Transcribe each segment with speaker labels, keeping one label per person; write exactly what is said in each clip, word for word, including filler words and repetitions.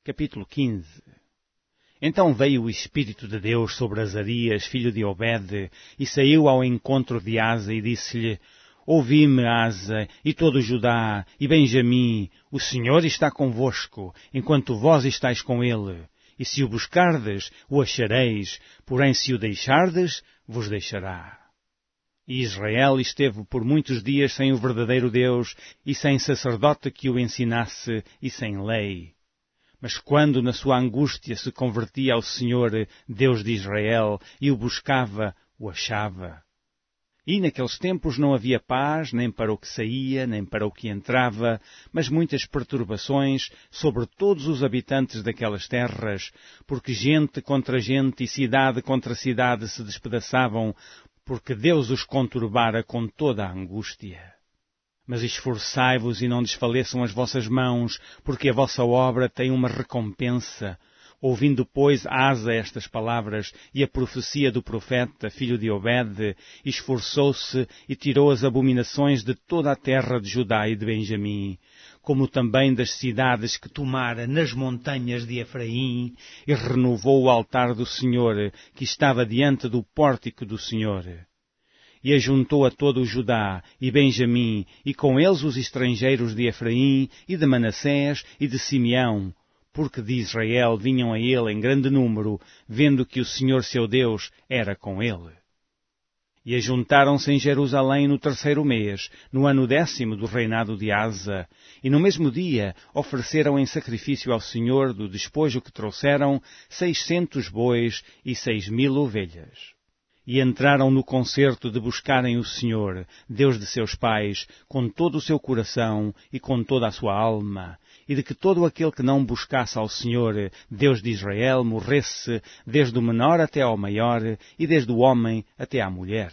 Speaker 1: Capítulo quinze. Então veio o Espírito de Deus sobre Azarias, filho de Obed, e saiu ao encontro de Asa e disse-lhe: Ouvi-me, Asa, e todo Judá, e Benjamim, o Senhor está convosco, enquanto vós estáis com ele. E se o buscardes, o achareis, porém se o deixardes, vos deixará. E Israel esteve por muitos dias sem o verdadeiro Deus, e sem sacerdote que o ensinasse, e sem lei. Mas quando na sua angústia se convertia ao Senhor, Deus de Israel, e o buscava, o achava. E naqueles tempos não havia paz, nem para o que saía, nem para o que entrava, mas muitas perturbações sobre todos os habitantes daquelas terras, porque gente contra gente e cidade contra cidade se despedaçavam, porque Deus os conturbara com toda a angústia. Mas esforçai-vos e não desfaleçam as vossas mãos, porque a vossa obra tem uma recompensa. Ouvindo, pois, Asa estas palavras e a profecia do profeta, filho de Obed, esforçou-se e tirou as abominações de toda a terra de Judá e de Benjamim, como também das cidades que tomara nas montanhas de Efraim, e renovou o altar do Senhor, que estava diante do pórtico do Senhor. E ajuntou a todo o Judá e Benjamim, e com eles os estrangeiros de Efraim, e de Manassés, e de Simeão, porque de Israel vinham a ele em grande número, vendo que o Senhor seu Deus era com ele. E ajuntaram-se em Jerusalém no terceiro mês, no ano décimo do reinado de Asa, e no mesmo dia ofereceram em sacrifício ao Senhor do despojo que trouxeram seiscentos bois e seis mil ovelhas. E entraram no concerto de buscarem o Senhor, Deus de seus pais, com todo o seu coração e com toda a sua alma, e de que todo aquele que não buscasse ao Senhor, Deus de Israel, morresse, desde o menor até ao maior, e desde o homem até à mulher.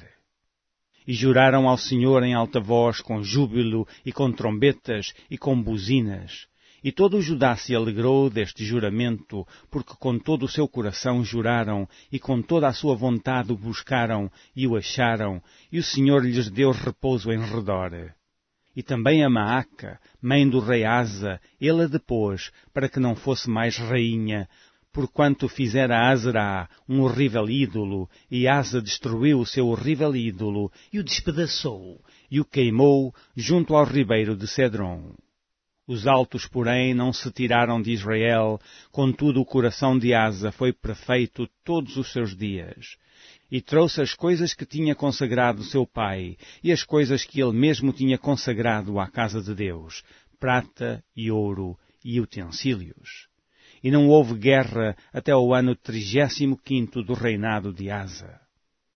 Speaker 1: E juraram ao Senhor em alta voz, com júbilo, e com trombetas, e com buzinas. E todo o Judá se alegrou deste juramento, porque com todo o seu coração juraram, e com toda a sua vontade o buscaram, e o acharam, e o Senhor lhes deu repouso em redor. E também a Maaca, mãe do rei Asa, ele a depôs, para que não fosse mais rainha, porquanto fizera a Azerá um horrível ídolo, e Asa destruiu o seu horrível ídolo, e o despedaçou, e o queimou junto ao ribeiro de Cedron. Os altos, porém, não se tiraram de Israel, contudo o coração de Asa foi perfeito todos os seus dias. E trouxe as coisas que tinha consagrado seu pai, e as coisas que ele mesmo tinha consagrado à casa de Deus, prata e ouro e utensílios. E não houve guerra até o ano trigésimo quinto do reinado de Asa.